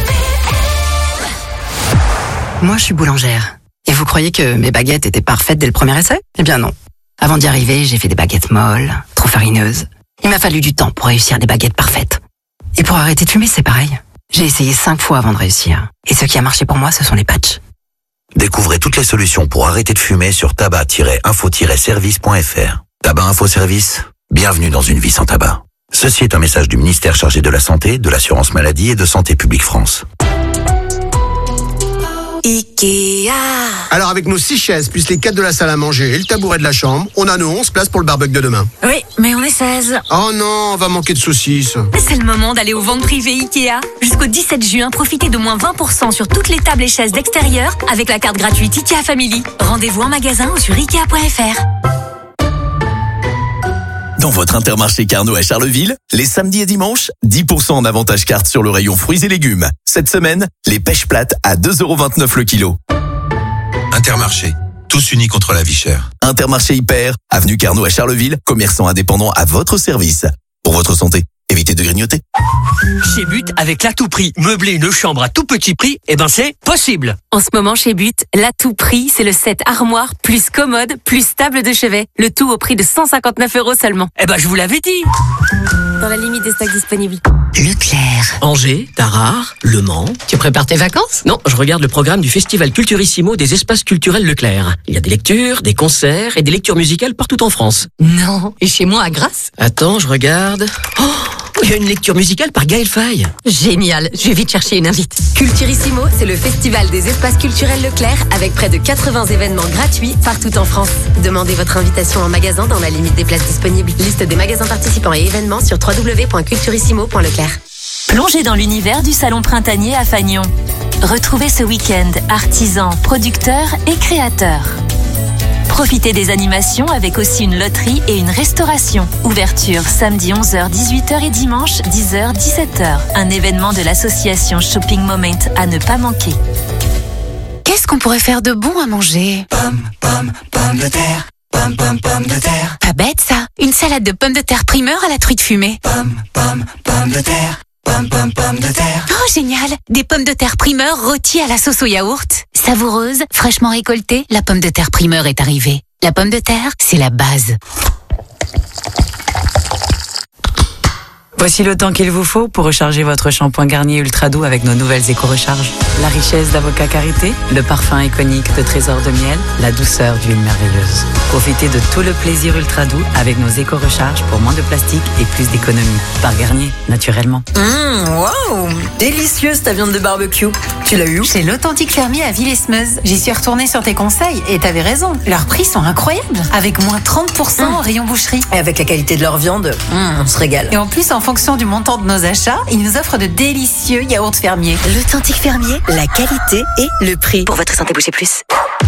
S13: Moi je suis boulangère. Et vous croyez que mes baguettes étaient parfaites dès le premier essai? Eh bien non. Avant d'y arriver, j'ai fait des baguettes molles, trop farineuses. Il m'a fallu du temps pour réussir des baguettes parfaites. Et pour arrêter de fumer, c'est pareil. J'ai essayé 5 fois avant de réussir. Et ce qui a marché pour moi, ce sont les patchs.
S21: Découvrez toutes les solutions pour arrêter de fumer sur tabac-info-service.fr. Tabac Info Service, bienvenue dans une vie sans tabac. Ceci est un message du ministère chargé de la Santé, de l'Assurance Maladie et de Santé Publique France.
S3: Ikea.
S15: Alors avec nos 6 chaises, plus les 4 de la salle à manger et le tabouret de la chambre, on a nos 11 places pour le barbecue de demain.
S17: Oui, mais on est 16.
S15: Oh non, on va manquer de saucisses.
S17: C'est le moment d'aller aux ventes privées Ikea. Jusqu'au 17 juin, profitez de moins 20% sur toutes les tables et chaises d'extérieur avec la carte gratuite Ikea Family. Rendez-vous en magasin ou sur Ikea.fr.
S18: Dans votre Intermarché Carnot à Charleville, les samedis et dimanches, 10% en avantage carte sur le rayon fruits et légumes. Cette semaine, les pêches plates à 2,29 € le kilo.
S21: Intermarché, tous unis contre la vie chère.
S18: Intermarché Hyper, avenue Carnot à Charleville, commerçant indépendant à votre service. Pour votre santé, évitez de grignoter.
S19: Chez But, avec l'A-tout-prix, meubler une chambre à tout petit prix, c'est possible.
S17: En ce moment, chez But, l'A-tout-prix, c'est le set armoire, plus commode, plus table de chevet. Le tout au prix de 159 € seulement.
S19: Je vous l'avais dit.
S17: Dans la limite des stocks disponibles.
S19: Leclerc. Angers, Tarare, Le Mans.
S13: Tu prépares tes vacances?
S19: Non, je regarde le programme du Festival Culturissimo des espaces culturels Leclerc. Il y a des lectures, des concerts et des lectures musicales partout en France.
S13: Non. Et chez moi à Grasse?
S19: Attends, je regarde. Oh, il y a une lecture musicale par Gaël Faye.
S13: Génial. Je vais vite chercher une invite.
S17: Culturissimo, c'est le festival des espaces culturels Leclerc avec près de 80 événements gratuits partout en France. Demandez votre invitation en magasin dans la limite des places disponibles. Liste des magasins participants et événements sur www.culturissimo.leclerc.
S5: Plongez dans l'univers du salon printanier à Fagnon. Retrouvez ce week-end artisans, producteurs et créateurs. Profitez des animations avec aussi une loterie et une restauration. Ouverture samedi 11h, 18h et dimanche 10h, 17h. Un événement de l'association Shopping Moment à ne pas manquer.
S24: Qu'est-ce qu'on pourrait faire de bon à manger?
S2: Pommes de terre. Pommes de terre.
S24: Pas bête ça. Une salade de pommes de terre primeur à la truite fumée.
S2: Pommes de terre. Pommes de terre.
S24: Oh génial. Des pommes de terre primeur rôties à la sauce au yaourt. Savoureuse, fraîchement récoltée, la pomme de terre primeur est arrivée. La pomme de terre, c'est la base.
S20: Voici le temps qu'il vous faut pour recharger votre shampoing Garnier Ultra Doux avec nos nouvelles éco-recharges. La richesse d'Avocat Karité, le parfum iconique de Trésor de Miel, la douceur d'huile merveilleuse. Profitez de tout le plaisir Ultra Doux avec nos éco-recharges pour moins de plastique et plus d'économie. Par Garnier, naturellement.
S24: Waouh, délicieuse ta viande de barbecue. Tu l'as eu où? Chez l'Authentique Fermier à Villesmeuse. J'y suis retournée sur tes conseils et t'avais raison. Leurs prix sont incroyables. Avec moins 30% en rayon boucherie.
S3: Et avec la qualité de leur viande, on se régale.
S24: Et en plus, en fonction du montant de nos achats, ils nous offrent de délicieux yaourts fermiers.
S3: L'Authentique Fermier, la qualité et le prix. Pour votre santé, bougez plus.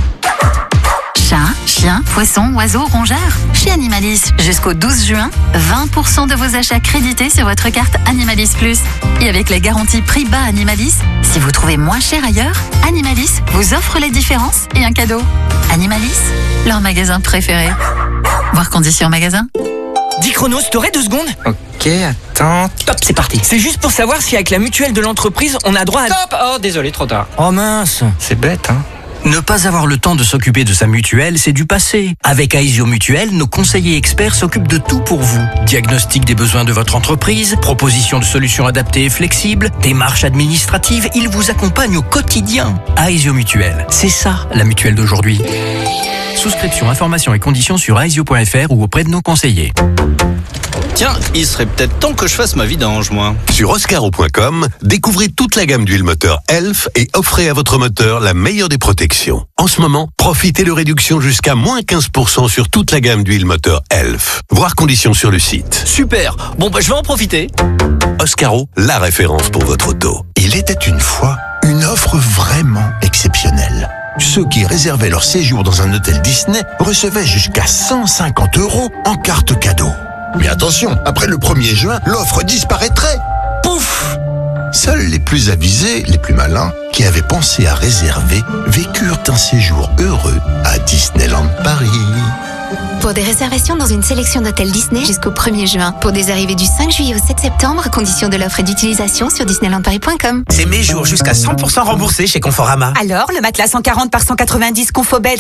S24: Chat, chien, poisson, oiseaux, rongeurs. Chez Animalis, jusqu'au 12 juin, 20% de vos achats crédités sur votre carte Animalis Plus. Et avec la garantie prix bas Animalis, si vous trouvez moins cher ailleurs, Animalis vous offre les différences et un cadeau. Animalis, leur magasin préféré. Voir conditions magasin.
S19: 10 chronos, t'aurais 2 secondes?
S26: Ok, attends.
S19: Top, c'est parti. C'est juste pour savoir si avec la mutuelle de l'entreprise, on a droit à...
S26: Stop! Oh, désolé, trop tard.
S19: Oh mince.
S26: C'est bête, hein?
S12: Ne pas avoir le temps de s'occuper de sa mutuelle, c'est du passé. Avec Aesio Mutuelle, nos conseillers experts s'occupent de tout pour vous. Diagnostic des besoins de votre entreprise, proposition de solutions adaptées et flexibles, démarches administratives, ils vous accompagnent au quotidien. Aesio Mutuelle, c'est ça la mutuelle d'aujourd'hui. Souscription, informations et conditions sur aesio.fr ou auprès de nos conseillers.
S8: Tiens, il serait peut-être temps que je fasse ma vidange, moi.
S27: Sur oscaro.com, découvrez toute la gamme d'huile moteur Elf et offrez à votre moteur la meilleure des protections. En ce moment, profitez de réductions jusqu'à moins 15% sur toute la gamme d'huile moteur Elf. Voir conditions sur le site.
S8: Super. Bon, je vais en profiter.
S27: Oscaro, la référence pour votre auto.
S14: Il était une fois une offre vraiment exceptionnelle. Ceux qui réservaient leur séjour dans un hôtel Disney recevaient jusqu'à 150 € en carte cadeau. Mais attention, après le 1er juin, l'offre disparaîtrait. Pouf! Seuls les plus avisés, les plus malins, qui avaient pensé à réserver, vécurent un séjour heureux à Disneyland Paris.
S24: Pour des réservations dans une sélection d'hôtels Disney jusqu'au 1er juin. Pour des arrivées du 5 juillet au 7 septembre, conditions de l'offre et d'utilisation sur disneylandparis.com.
S23: C'est mes jours jusqu'à 100% remboursés chez Conforama.
S24: Alors, le matelas 140 par 190 Confobed à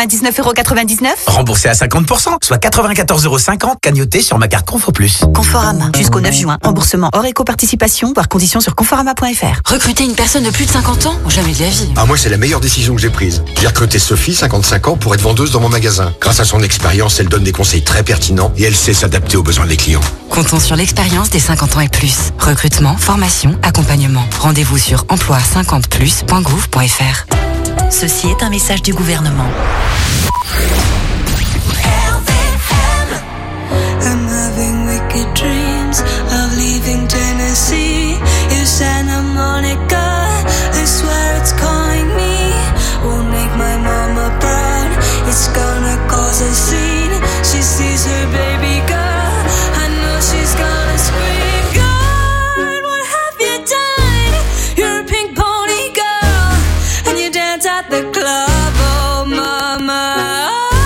S24: 199,99 €?
S23: Remboursé à 50%, soit 94,50 € cagnoté sur ma carte Confo Plus.
S24: Conforama. Jusqu'au 9 juin. Remboursement hors éco-participation, voir conditions sur conforama.fr.
S17: Recruter une personne de plus de 50 ans? Jamais de la vie.
S25: Ah, moi, c'est la meilleure décision que j'ai prise. J'ai recruté Sophie, 55 ans, pour être vendeuse dans mon magasin. Grâce à son expérience, elle donne des conseils très pertinents et elle sait s'adapter aux besoins des clients.
S13: Comptons sur l'expérience des 50 ans et plus. Recrutement, formation, accompagnement. Rendez-vous sur emploi50plus.gouv.fr.
S3: Ceci est un message du gouvernement.
S2: I'm having wicked dreams of leaving Tennessee. If Santa Monica, I swear it's calling me. Won't make my mama proud. It's gonna cause a scene. She sees her baby girl. I know she's gonna scream. God, what have you done? You're a pink pony girl, and you dance at the club. Oh, mama.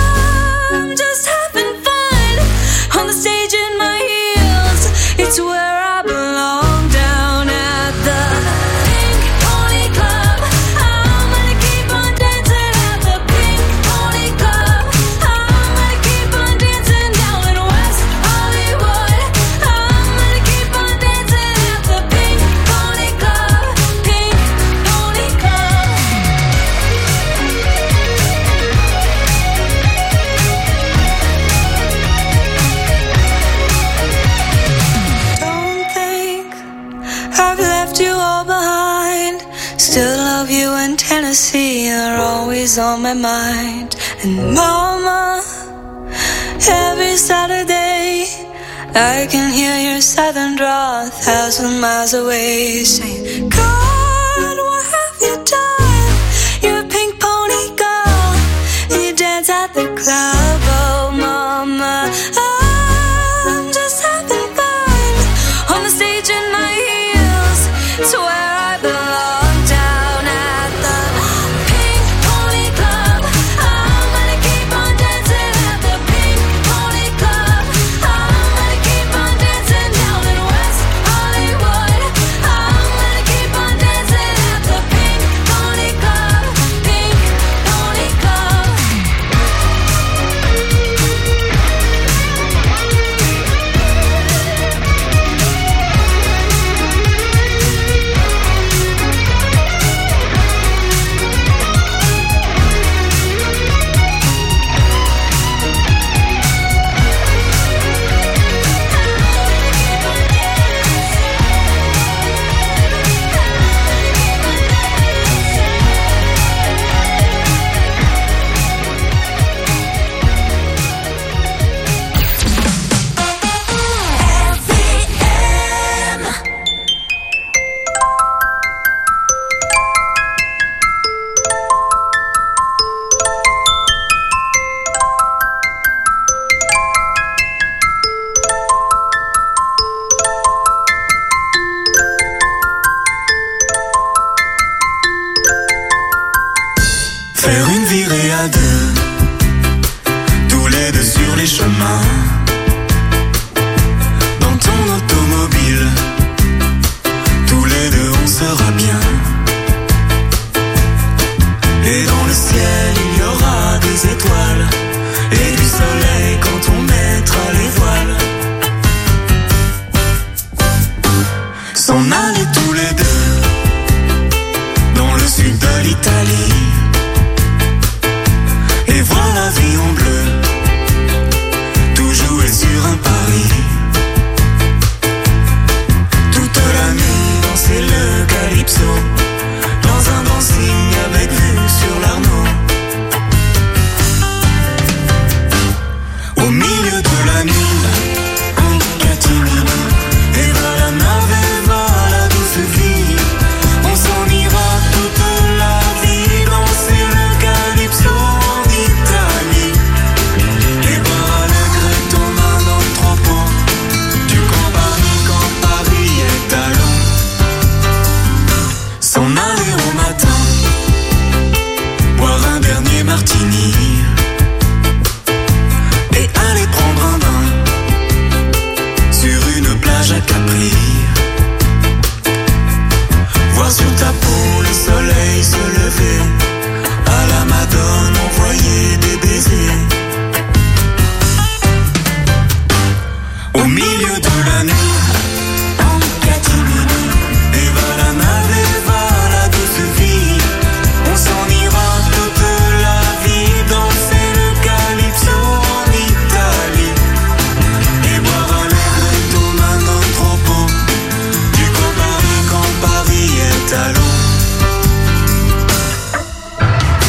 S2: It's where I belong, down at the Pink Pony Club. I'm gonna keep on dancing at the Pink Pony Club. I'm gonna keep on dancing down in West Hollywood. I'm gonna keep on dancing at the Pink Pony Club. Pink Pony Club. I've left you all behind. Still love you in Tennessee. You're always on my mind. And mama, every Saturday I can hear your southern drawl 1,000 miles away. Saying, God, what have you done? You're a pink pony girl, and you dance at the club. Oh, mama, I'm just having fun on the stage in my heels. It's where I belong, down at the Pink Pony Club. I'm gonna keep on dancing at the Pink Pony Club. I'm gonna keep on dancing down in West Hollywood. I'm gonna keep on dancing at the Pink Pony Club. Pink Pony Club.
S4: Faire une virée à deux, tous les deux sur les chemins. Dans ton automobile, tous les deux on sera bien. Et dans le ciel il y aura des étoiles et du soleil quand on mettra les voiles. S'en aller tous les deux dans le sud de l'Italie. Et voir la vie en bleu, tout jouer sur un pari. Toute la nuit danser le calypso, dans un dancing avec vue sur l'Arnaud. Au milieu de la nuit, un catimini, et va la nave, et va la douce vie. On s'en ira toute la vie, danser le calypso. S'en aller au matin, boire un dernier martini et aller prendre un bain sur une plage à Capri. Voir sur ta peau le soleil se lever, à la Madone envoyer des baisers. Au milieu de la nuit, en catimini, et va la nave, et va la douce vie. On s'en ira toute la vie, danser le calypso en Italie. Et boire un verre comme un entrepôt, du Paris quand Paris est à l'eau.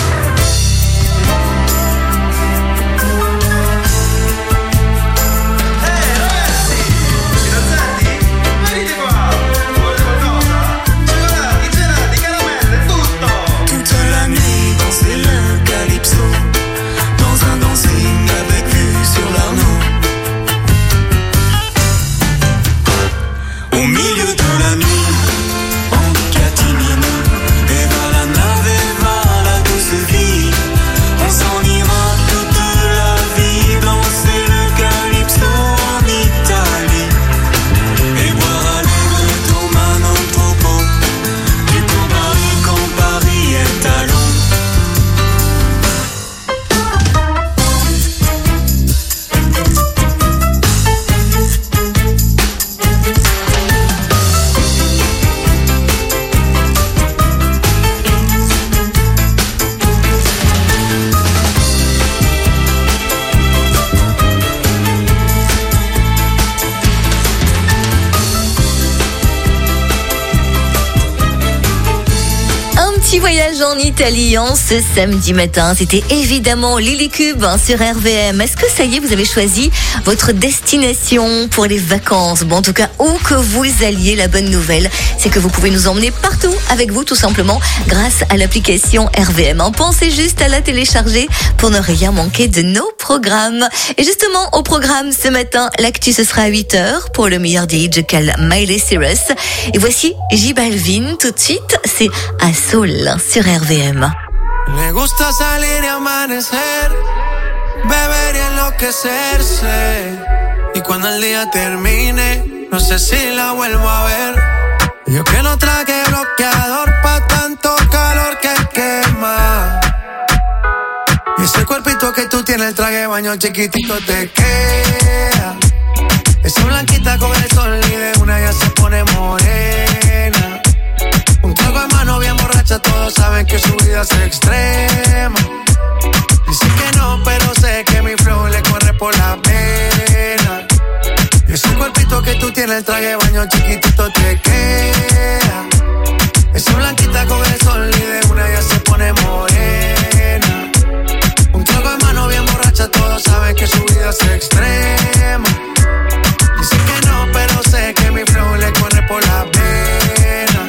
S6: petit voyage en Italie ce samedi matin. C'était évidemment Lily Cube sur RVM. Est-ce que ça y est, vous avez choisi votre destination pour les vacances? Bon, en tout cas, où que vous alliez, la bonne nouvelle, c'est que vous pouvez nous emmener partout avec vous, tout simplement, grâce à l'application RVM. Pensez juste à la télécharger pour ne rien manquer de nos programmes. Et justement, au programme ce matin, l'actu, ce sera à 8h pour le meilleur des hits de Miley Cyrus. Et voici J Balvin. Tout de suite, c'est à Soul sur RVM.
S4: Le gusta salir y amanecer, beber y enloquecerse. Y cuando el día termine, no sé si la vuelvo a ver. Yo que no traje bloqueador pa' tanto calor que quema. Y ese cuerpito que tú tienes, el traje de baño chiquitito te queda. Esa blanquita con el sol y de una ya se pone morena. Un trago de mano bien borracha, todos saben que su vida es extrema. Dice que no, pero sé que mi flow le corre por la pena. Y ese cuerpito que tú tienes, el traje de baño chiquitito te queda. Esa blanquita con el sol y de una ya se pone morena. Un trago de mano bien borracha, todos saben que su vida es extrema. Dice que no, pero sé que mi flow le corre por la pena.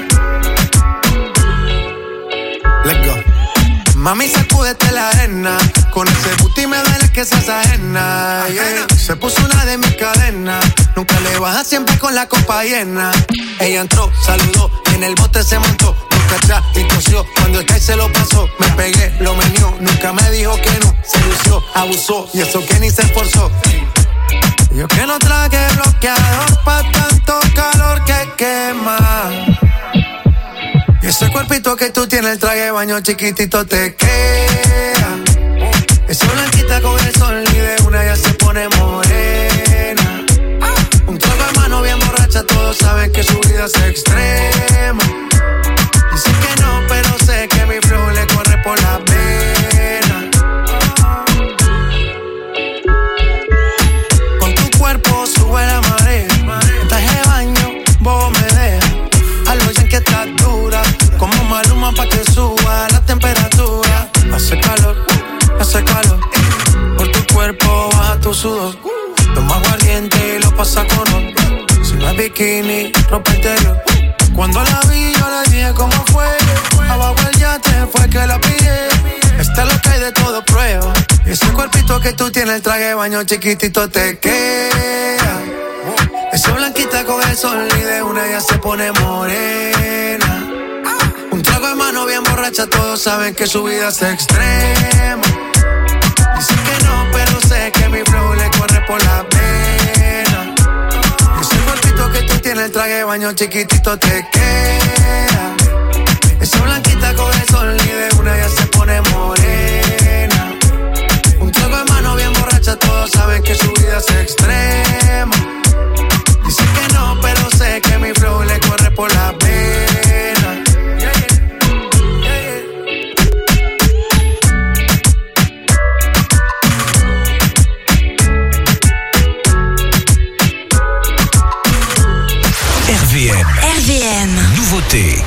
S4: Let's go. Mami, sacúdete la arena. Con ese booty me duele que seas ajena, yeah. Se puso una de mis cadenas. Nunca le baja, siempre con la copa llena. Ella entró, saludó, en el bote se montó. Nunca atrás y tosió, cuando el que se lo pasó. Me pegué, lo menió, nunca me dijo que no. Se lució, abusó, y eso que ni se esforzó. Yo que no traje bloqueador pa' tanto calor que quema. Y ese cuerpito que tú tienes, el traje de baño chiquitito te queda. Esa blanquita con el sol y de una ya se pone morena. Un trago de mano bien borracha, todos saben que su vida es extrema. Dice que no, pero sé que mi flow le corre por la pena. Con tu cuerpo sube la marea. Traje de baño, vos me dejas. A lo ya que estás dura, como Maluma pa' que suba la temperatura. Hace calor, por tu cuerpo baja tu sudor. Toma aguardiente y lo pasa con otro. Si no es bikini, ropa interior. Cuando la vi yo le dije cómo fue. Abajo el yate fue que la pillé. Esta es lo que hay de todo prueba. Y ese cuerpito que tú tienes, el traje de baño chiquitito te queda. Esa blanquita con el sol y de una ya se pone morena. Un trago de mano bien borracha, todos saben que su vida es extrema. Dice que no, pero sé que mi flow le corre por la pena. Y ese cuerpito que tú tienes, el traje de baño chiquitito te queda. Esa blanquita con el sol y de una ya se pone morena. Un trago de mano bien borracha, todos saben que su vida es extrema. Dice que no, pero sé que mi flow le corre por la pena.
S1: RVM. Nouveauté.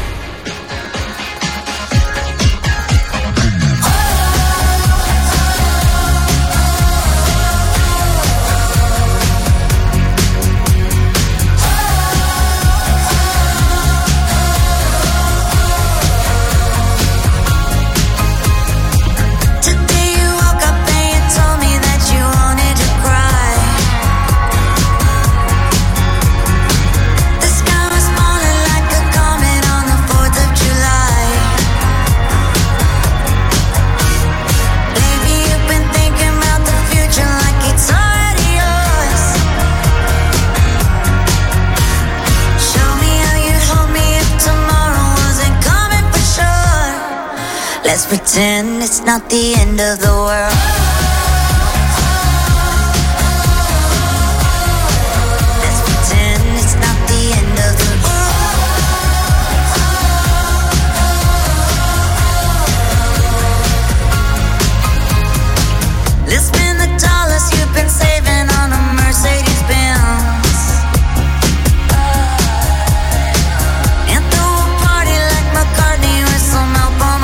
S7: Let's pretend it's not the end of the world. Let's pretend it's not the end of the world. Let's spend the dollars you've been saving on a Mercedes Benz. And throw a party like McCartney with some help on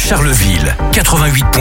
S1: Charleville, 88.